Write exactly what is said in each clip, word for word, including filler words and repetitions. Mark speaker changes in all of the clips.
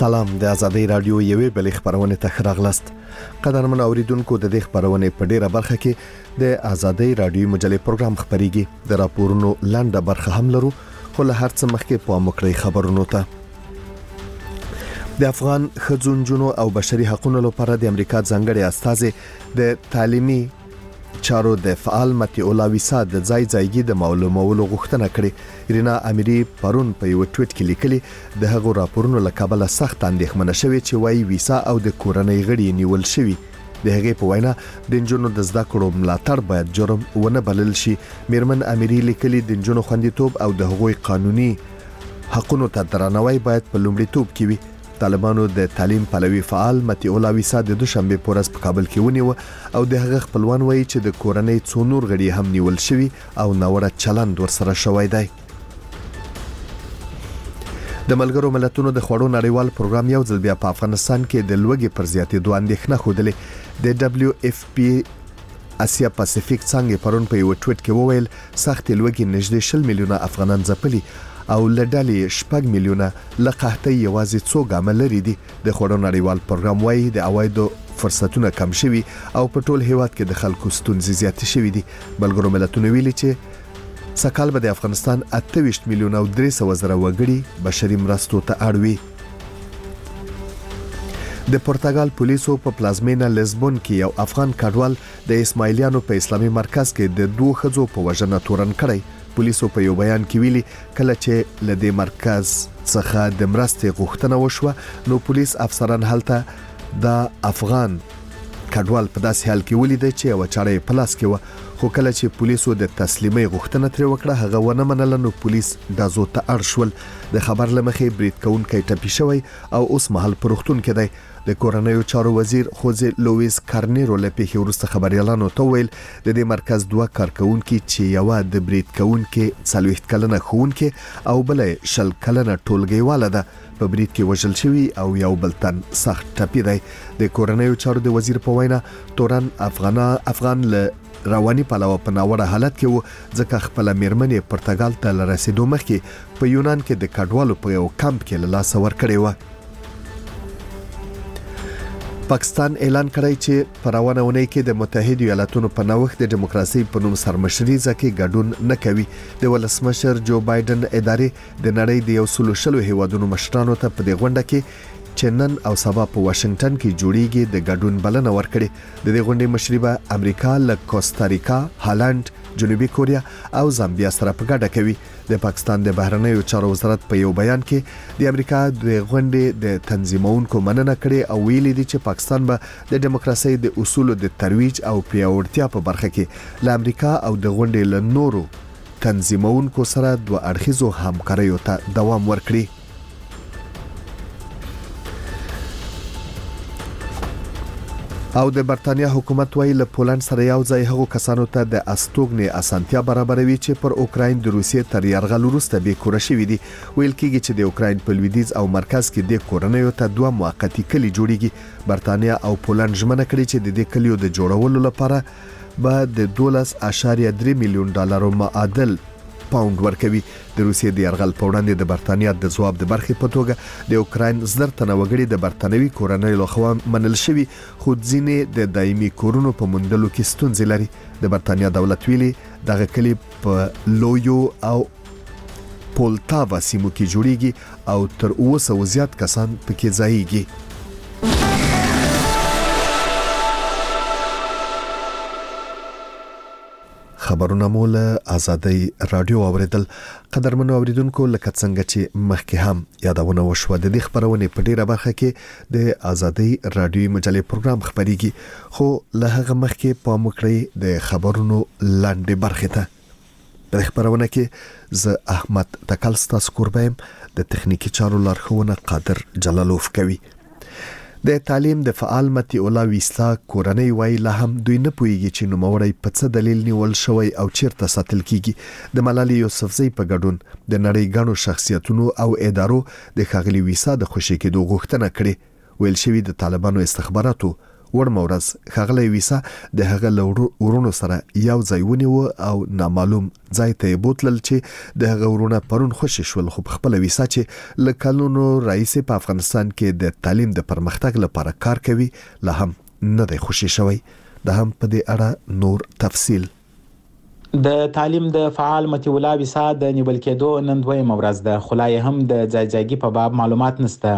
Speaker 1: سلام د ازادي رادیو یوې بلې خبرونه ته راغلاست. قدرمن اوریدونکو د دې خبرونه په ډیره برخه کې د ازادي رادیو مجلې پروګرام خبريږي. د راپورونو لاندې برخه هم لرو، خو له هر څه مخکې په مکرې خبرونو ته د افغان خځونجونو او بشري حقوقو لپاره د امریکا ځانګړي استازي د تعلیمي چارو د فعال متي اولاویسا د ځای ځایګي د معلومولو غوښتنه کړې. رینا اميري پرون په یو ټویټ کې لیکلي د هغو راپورونو لکابل سخت اندېښمنه شوې چې وايي ویسا او د کورنۍ غړي نیول شوی. د هغې په وینا د جنونو د زده کړو ملاتړ باید جرم ونه بلل شي. میرمن اميري لیکلي د جنونو خوندیتوب او د هغوی قانوني حقوقو ته درناوی باید په لومړیتوب کې وي. طالبانو د تعلیم پلوي فعال متي اولاویسا د دوشنبه پورز په کابل کې ونیو او د هغه خپلوان وایي چې د کورنۍ څو نور غړي هم نیول شوی او ناوړه چلند ورسره شوی دی. د ملګرو ملتونو د خوړو نړیوال پروګرام یو ځل بیا په افغانستان کې د لوږې پر زیاتېدو اندېښنه خوده. د دبليو اف پی اسیا پاسفیک څنګه پرون په یو ټویټ کې وویل سخت لوږې نږدې شل میلیونه افغانان ځپلي او لډالي شپږ میلیونه لقحته یوازې څو ګام لري دي. د خوړو نړیوال پروګرام وايي د عوایدو فرصتونه کم شوي او په ټول هیواد کې د خلکو ستونزې زیاتې شوي دي. ملګرو ملتونو ویلي چې سکهال به د افغانستان اته ویشت میلیونه او درې سوه زره وګړي بشري مرستو ته اړوي. د پرتګال پولیسو په پلازمینه لزبون کې یو افغان کډوال د اسماعیلیانو په اسلامي مرکز کې د دوه خځو په وژنه تورن کړی. پولیسو په یو بیان کې ویلي کله چې لدې مرکز څخه د مرستې غوښتنه وشوه نو پولیس افسران هلته د افغان کډوال په داسې حال کې ولیدل چې یو چاره په لاس کې و، خو کله چې پولیسو د تسلیمۍ غوښتنه ترې وکړه هغه ونه منله نو پولیس دازو ته اړ شول. د خبر لمخې برید کوونکی ټپي شوی او اوس مهال په روغتون کې دی. د کورنیو چارو وزیر خوزه لویس کارنیرو له پیښې وروسته خبريالانو ته ویل د دې مرکز دوه کارکونکي چې یو د برید کوونکي څلوېښت کلنه ښوونکي او بل شل کلنه ټولګیواله ده په برید کې وژل شوی او یو بل تن سخت ټپي دی. د کورنیو چارو د وزیر په وینا تورن افغان افغان له رواني پلوه په ناوړه حالت کې وو ځکه خپل میرمنې پرتګال ته رسیدو مخکې په یونان کې د کډوالو په یو کمپ کې له لاس ور کړی و. پاکستان اعلان کړی چې په روانه اونۍ کې د متحده ایالاتونو په نوښت د دیموکراسي په نوم سرمشريزه کې ګډون نه کوي. د ولسمشر جو بایدن ادارې د نړۍ د یو سلو شلو هیوادونو مشرانو ته په دې غونډه کې چې نن او سبا په واشنگټن کې جوړیږي د ګډون بلنه ورکړي. د دې غونډې مشري به امریکا له کوستاریکا، هالند، جنوبي کوریا او زامبیا سره په ګډه کوي. د پاکستان د بهرنیو چارو وزارت په یو بیان کې د امریکا د غونډې د تنظیمونکو مننه کړې او ویلي دي چې پاکستان به د دیموکراسي د اصولو د ترویج او پیاوړتیا په برخه کې له امریکا او د غونډې له نورو تنظیمونکو سره دوه اړخیزو همکاریو ته دوام ورکړي. او د برتانیا حکومت وایي له پولند سره یو ځای هغو کسانو ته د استوګنې اسانتیا برابروي چې پر اوکراین د روسیې تر یرغل وروسته به کور شوي دي. ویل کېږي چې د اوکراین په لویدیځ او مرکز کې د کورنیو ته دوه موقتی کلی جوړیږي. برتانیا او پولند ژمنه کړې چې د دې کلیو د جوړولو لپاره به د دولس اعشاریه درې میلیون ډالرو معادل پاوند ورکوي. د روسیې د یرغل په وړاندې د برتانیا د ځواب د برخې په توګه د اوکراین زر تنه وګړي د برتانوي کورنۍ لخوا منل شوي، خو ځینې د دایمي کورونو په موندلو کې ستونزې لري. د برتانیا دولت ویلي دغه کلی په لویو او پولتاوا سیمو کې جوړیږي او تر اوه سوه زیات کسان پکې ځایږي. خبرونه مول ازادي رادیو اوریدل. قدرمنو اوریدونکو لکه څنګه چې مخکې هم یادونه وشوه د دې خبرونه په ډیره برخه کې د ازادي رادیو مجلې پروګرام خبريږي، خو له هغه مخکې په مکرې د خبرونو لاندې برخه ته د خبرونه کې ز احمد تکلستا سکوربایم د تخنیکی چارو لارښوونه قادر جلالوف کوي. د تعلیم د فعال متي اولاویسا کورنۍ وای له هم دوی نه پويږي چې نوموړی په څه دلیل نیول شوی او چیرته ساتل کیږي. د ملالي یوسفزۍ په ګډون د نړۍ غنو شخصیتونو او ادارو د خغلی ویسا د خوشی کېدو غوښتنه کړې. ویل شوی د طالبانو استخباراتو ورمه ورځ ښاغلی ویسا د هغه له ورونو سره یو ځای ونیو او نامعلوم ځای ته یې بوتلل چې د هغه ورونه پرون خوشي شول، خو په خپله ویسا چې له کلونو راهیسې په افغانستان کې د تعلیم د پرمختګ لپاره کار کوي لا هم نه دی خوشي شوی. د هم په دې اړه نور تفصیل.
Speaker 2: د تعلیم د فعال مطیع الله ویسا د نیول کېدو نن دویمه ورځ ده، خو لا یې هم د ځای ځایګي په باب معلومات نشته.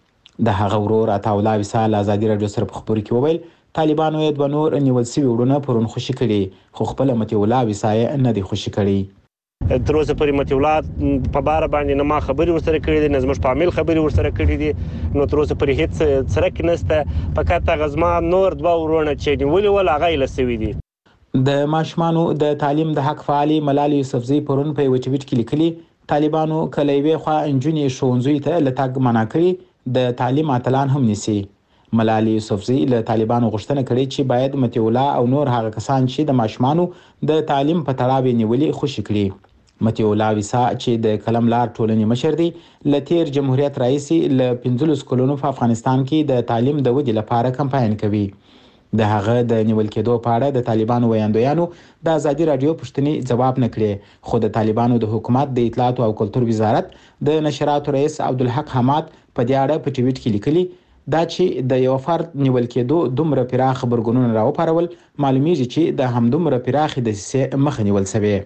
Speaker 2: د هغه ورور عطا الله ویسا له ازادي راډیو سره په خبرو کې وویل طالبانو یې دوه نور نیول شوي وروڼه پرون خوشي کړي، خو خپله مطیع الله ویسا یې نه دی خوشي کړي.
Speaker 3: تر اوسه پورې مطیع الله په باره باندې نه ما خبرې ورسره کړې دي، نه زموږ په عامل خبرې ورسره کړې دي، نو تر اوسه پورې هېڅ څرک نشته. فقط هغه زما نور دوه وروڼه چې نیولي ول هغه یې له سوي دي.
Speaker 2: د ماشومانو د تعلیم د حق فعالي ملالۍ یوسفزۍ پرون په یوه ټویټ کې لیکلي طالبانو که له یوې خوا نجونې ښوونځیو ته له تګ منع کړي، د تعلیم اتلان هم نیسي. ملالۍ یوسفزۍ له طالبانو غوښتنه کړې چې باید مطیع الله او نور هغه کسان چې د ماشومانو د تعلیم په تړاو یې نیولي خوشي کړي. مطیع الله ویسا چې د قلم لار ټولنې مشر دی، له تیر جمهوریت راهیسې له پنځلسو کلونو په افغانستان کې د تعلیم د ودې لپاره کمپاین کوي. د هغه د نیول کېدو په اړه د طالبانو ویاندویانو د ازادي راډیو پوښتنې جواب نه کړې، خو د طالبانو د حکومت د اطلاعات او کلتور وزارت د نشراتو رئیس عبدالحق حماد په دې اړه په ټویټ کې لیکلي دا چې د یو فرد نیول کېدو دومره پراخ خبرګونونه راوپارول، معلومیږي چې د همدومره پراخې دسیسې مخه نیول شوې.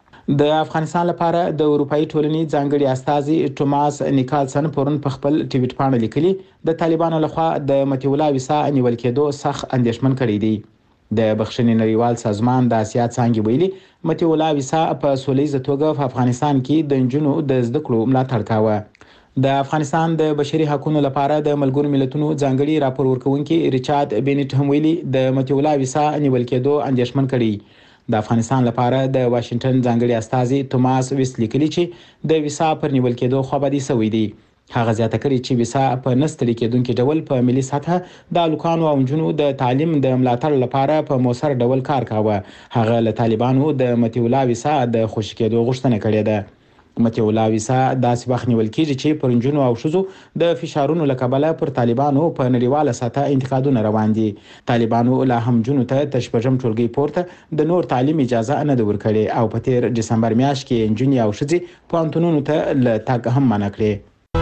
Speaker 2: د افغانستان لپاره د اروپایي ټولنې ځانګړي استازي ټوماس نیکالسن پرون په خپل ټویټ پاڼه لیکلي د طالبانو لخوا د مطیع الله ویسا نیول کېدو سخت اندېښمن کړی دی. د بخښنې نړیوال سازمان د اسیا څانګې ویلي مطیع الله ویسا په سولیزه توګه په افغانستان کې د نجونو د زده کړو ملاتړ کاوه. د افغانستان د بشري حقوقو لپاره د ملګرو ملتونو ځانګړي راپور ورکوونکي ریچارډ بینټ هم ویلي د مطیع الله ویسا نیول کېدو اندېښمن کړي. د افغانستان لپاره د واشنگټن ځانګړي استازي توماس ویست لیکلي چې د ویسا پر نیول کېدو خوابدي شوی دی. هغه زیاته کړي چې ویسا په نه ستړي کېدونکي ډول په ملي سطحه د هلکانو او نجونو د تعلیم د ملاتړ لپاره په مؤثر ډول کار کاوه. هغه له طالبانو د مطیع الله ویسا د خوشي کېدو غوښتنه کړې ده. مطیع الله ویسا داسې وخت نیول کېږي چې پر نجونو او ښځو د فشارونو له کبله پر طالبانو په نړیواله سطحه انتقادونه روان دي. طالبانو لا هم نجونو ته د شپږم ټولګي پورته د نور تعلیم اجازه نه ده ورکړې او په تیر ډسمبر میاشت کې نجونې او ښځې پوهنتونونو ته له تګ هم منع کړې.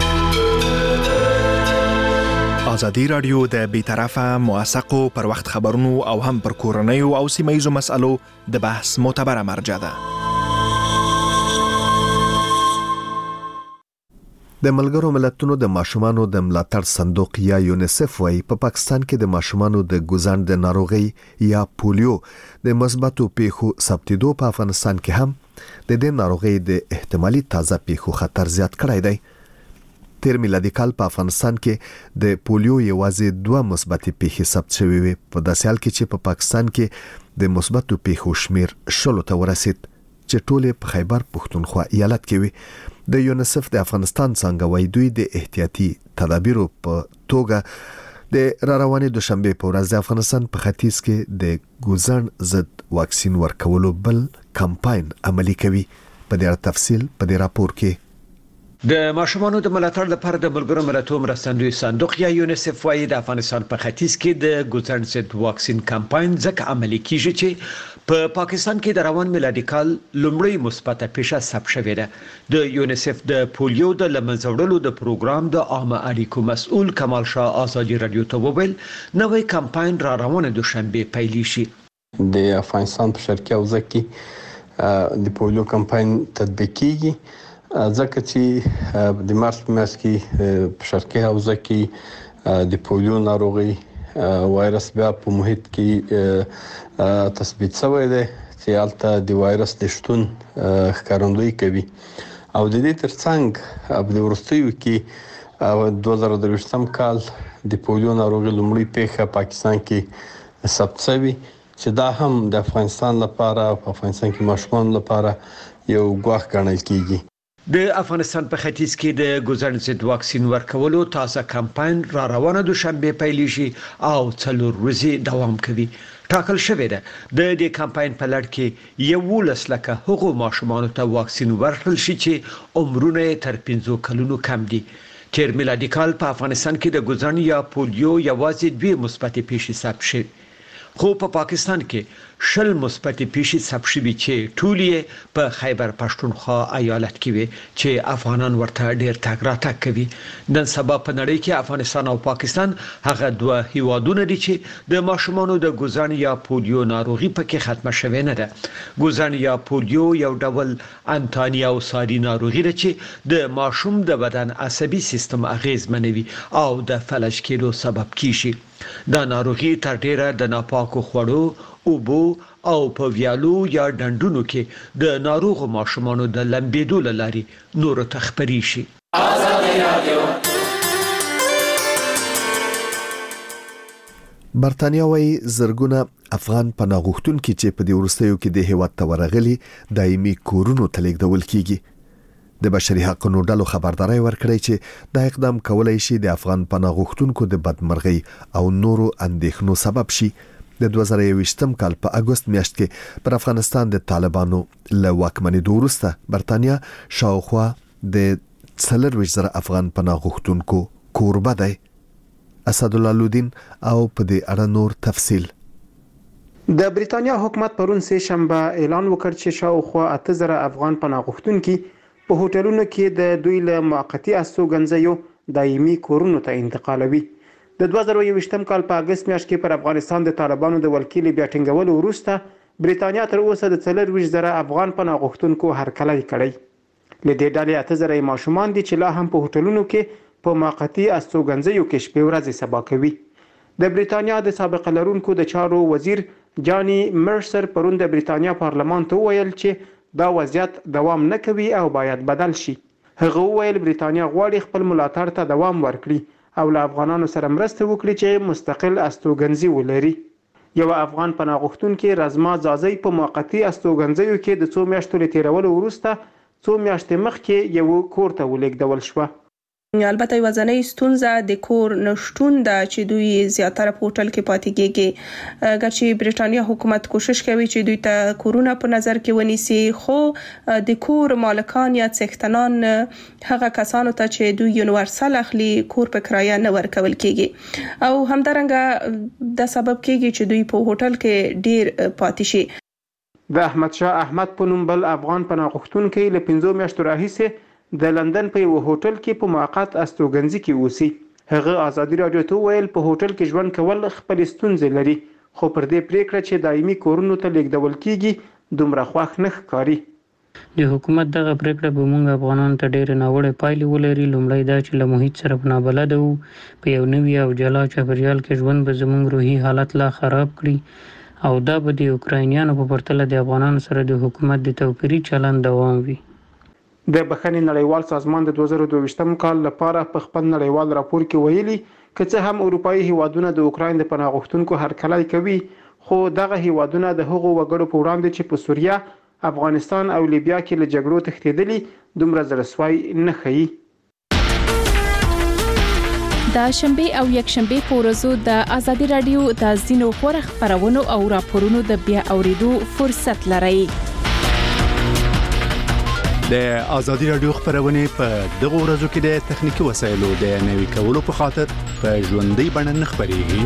Speaker 4: ازادي راډیو د بیطرفه موثقو پر وخت خبرونو او هم پر کورنیو او سیمه ییزو مسألو د بحث معتبره مرجع ده.
Speaker 1: د ملګرو ملتونو د ماشومانو د ملاتړ صندوق یا یونیسف وايي په پاکستان کې د ماشومانو د ګوزان د ناروغي یا پولیو د مثبتو پیښو ثبتېدو په افغانستان کې هم د دې ناروغي د احتمالي تازه پیښو خطر زیات کړی دی. تیر میلادي کال په افغانستان کې د پولیو یوازې دوه مثبتې پیښې ثبت شوې وي، په داسې حال کې چې په پاکستان کې د مثبتو پیښو شمیر شلو ته ورسید چې ټولې په خیبر پښتونخوا ایالت کې وي. د یونیسف د افغانستان څنګه وایي دوی د احتیاطي تدابیرو په توګه د را روانې دوشنبه په ورځ د افغانستان په ختیځ کې د ګوزن ضد واکسین ورکولو بل کمپاین عملي کوي. په دې اړه تفصیل په دې راپور کې.
Speaker 5: د ماشومانو د ملاتړ لپاره د ملګرو ملتونو مرستندوی صندوق یا یونیسف وايي د افغانستان په ختیځ کې د ګوزن ضد واکسین کمپاین ځکه عملي کیږي چې په پاکستان کې د روان میلادي کال لومړی مثبته پیښه ثبت شوې ده. د یونیسف د پولیو د لمنځه وړلو د پروګرام د عامه اړیکو مسؤل کمال شاه ازادي راډیو ته وویل نوې کمپاین را روانه دوشنبه پیل شي.
Speaker 6: د افغانستان په شرقي حوزه کې د پولیو کمپاین تطبیق کیږي ځکه چې د مارچ په میاشت کې په شرقي حوزه کې د پولیو ناروغي وایرس بیا په محیط کې تثبیت شوی دی چې هلته د وایرس د شتون ښکارندویي کوي او د دې ترڅنګ په وروستیو کې دوه زره درویشتم کال د پولیو ناروغي لومړی پیښه پاکستان کې ثبت شوی چې دا هم د افغانستان لپاره په افغانستان کې ماشومان لپاره یو ګواښ ګڼل کیږي.
Speaker 5: د افغانستان په ختیځ کې د ګوزن ضد واکسین ورکولو تازه کمپاین را روانه دوشنبه پیل شي او څلور ورځې دوام کوي. ټاکل شوې ده د دې کمپاین په لړ کې یولس لکه هغو ماشومانو ته واکسین ورکړل شي چې عمرونه تر پنځو کلونو کم دي. تیر میلادي کال په افغانستان کې د ګوزن یا پولیو یوازې دوه مثبت پیښې ثبت شوې خو په پا پاکستان کې شل مثبت پیښې ثبت شوې چې ټولې په خیبر پښتونخوا ایالت کې وي چې افغانان ورته ډېر تګ راتګ کوي نن سبا په نړۍ کې افغانستان او پاکستان هغه دوه هیوادونه دي چې د ماشومانو د ګوزن یا پولیو ناروغي پکې ختمه شوې نه ده ګوزن یا پولیو یو ډول انتانیا او ساري ناروغي ده چې د ماشوم د بدن عصبي سیستم اغیزمنوي او د فلج کېدو سبب کیږي دا ناروغي تر ډیره د ناپاکو خوړو اوبو او په ویالو یا ډنډونو کې د ناروغ ماشومانو د لمبېدو لاري نور تخپري شي
Speaker 1: برتانیا وايي زرګونه افغان پناهغښتونکي چې په دې وروستیو کې د هیواد ته ورغلي دایمي کورونو ته لیږدول کیږي د بشري حقوقو ډلو خبرداري ورکړی چې دا اقدام کولای شي د افغان پناهغښتونکو د بدمرغي او نورو اندېښنو سبب شي د دوه زره یوویشتم کال په اگست میاشت کې پر افغانستان د طالبانو له واکمنۍ وروسته برتانیا شاوخوا د څلور زره افغان پناهغښتونکو کوربه دی اسد الله لودین او په دې اړه نور تفصیل
Speaker 7: د بریتانیا حکومت پرون سه شنبه اعلان وکړ چې شاوخوا اته زره افغان پناهغښتونکي په هوټلونو کې د دوی له موقتی استوګنځیو دایمي کورونو ته انتقالوي د دوه زره یوویشتم کال په اگست میاشت کې پر افغانستان د طالبانو د ولکې بیا ټینګولو وروسته بریتانیا تر اوسه د څلور زره افغان پناهغښتونکو هرکلی کړی له دې ډلې اته زره ماشومان دي چې لا هم په هوټلونو کې په موقتی استوګنځیو کې شپې ورځې سبا کوي د بریتانیا د سابقه لرونکو د چارو وزیر جانی مرسر پرون د بریتانیا پارلمان ته ویل چې دا وضعیت دوام نه کوي او باید بدل شي هغه ویل بریتانیا غواړي خپل ملاتړ ته دوام ورکړي او له افغانانو سره مرسته وکړي چې مستقل استوګنځي ولري یو افغان پناهغښتونکي رزما زازي په موقتی استوګنځیو کې د څو میاشتو له تیرولو وروسته څو میاشتې مخکې یو کور ته ولیږدول شوه
Speaker 8: البته یو ځنې ستونزه د کور نشټون دا چې دوی زیاتره په هوټل کې پاتې کېږي ګرچې بریټانیا حکومت کوشش کوي چې دوی ته کورونه په نظر کې ونیسي خو د کور مالکان یا څښتنان هغه کسانو ته چې دوی یونیورسال اخلي کور په کرایه نه ورکول کېږي او همدارنګه د سبب کېږي چې دوی په هوټل کې ډیر پاتې شي
Speaker 7: د احمد شاه احمد په نوم بل افغان پناهغښتونکي له پنځو میاشتو راهیسې د لندن په یو هوټل کې په موقت استوګنځي کې اوسي هغه ازادي رادیو ته ویل په هوټل کې ژوند کول خپل ستونزې لري خو پر دې پریکړه چې دایمي کورونو ته لیږدول کیږي دومره خوښ نه ښکاري
Speaker 9: د حکومت دغه پریکړه به موږ افغانانو ته ډېر ناوړه پایلې ولري لومړی دا چې له محیط سره نابلده وو په یو نوي او جلا چاپیریال کې ژوند به زموږ روحي حالت لا خراب کړي او دا به د اوکراینیانو په پرتله د افغانانو سره د حکومت د توپیري چلند دوام وي
Speaker 7: د بخښنې نړیوال سازمان د دوه زره دوه ویشتم کال لپاره په خپل نړیوال راپور کې ویلي که څه هم اروپאי هیوادونه د اوکراین د پناهغښتونکو هرکلی کوي خو دغه هیوادونه د هغو وګړو په وړاندې چې په سوریه افغانستان او لیبیا کې له جګړو تښتېدلي دومره زړهسوی نه ښیي
Speaker 10: د شنبه او یکشنبه په ورځو د ازادي رادیو د ځینو خبرو خبرونو او راپورونو د بیا اوریدو فرصت لرئ
Speaker 11: د ازادي رادیو خبرونه په دغه ورځو کې د تخنیکی وسایلو د نوي کولو په خاطر په ژوندۍ بڼه نه خبريږي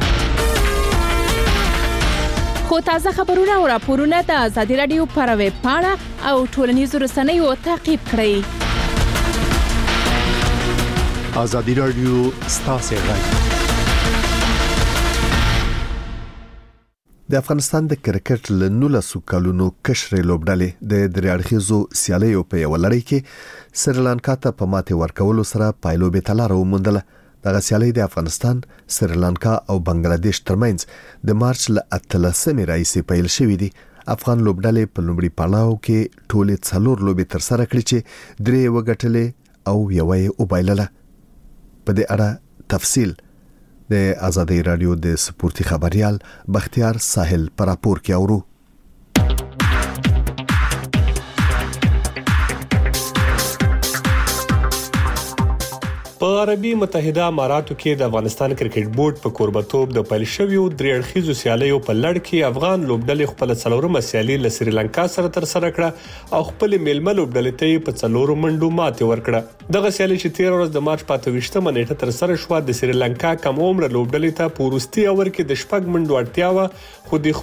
Speaker 10: خو تازه خبرونه او راپورونه د ازادي رادیو پر ویب پاڼه او ټولنیزو رسنیو تعقیب کړئ
Speaker 11: ازادي رادیو ستاسو غږ
Speaker 1: د افغانستان د کرکټ له نولسو کلونو کشرې لوبډلې د دریاړخیزو سیالیو په یو لړۍ کې سریلانکا ته په ماته ورکولو سره پایلوبې ته لار وموندله دغه سیالي د افغانستان سریلانکا او بنگلاديش ترمنځ د مارچ له اتلسمې راهیسې پیل شوې دي افغان لوبډلې په لومړي پړاو کې ټولې څلور لوبې تر سره کړې چې درې وګټلې او یو یې وبایلله په دې اړه تفصیل د ازادي رادیو د سپورتي خبريال بختیار ساحل پر راپور کې اورو
Speaker 12: په په عربي متحده اماراتو کې د افغانستان کرکټ بورډ په کوربتوب د پیل شویو درې اړخیزو سیالیو په لړ کې افغان لوبډلې خپل څلورمه سیالي له سریلانکا سره تر سره کړه او خپل میلمه لوبډلې ته په څلورو منډو ماتې ورکړه. دغه سیالي چې تیر ورځ د مارچ په اته ویشتمه نیټه تر سره شو د سریلانکا کم عمر لوبډلې ته په وروستي اور کې د شپږ منډو اړتیا و، خو د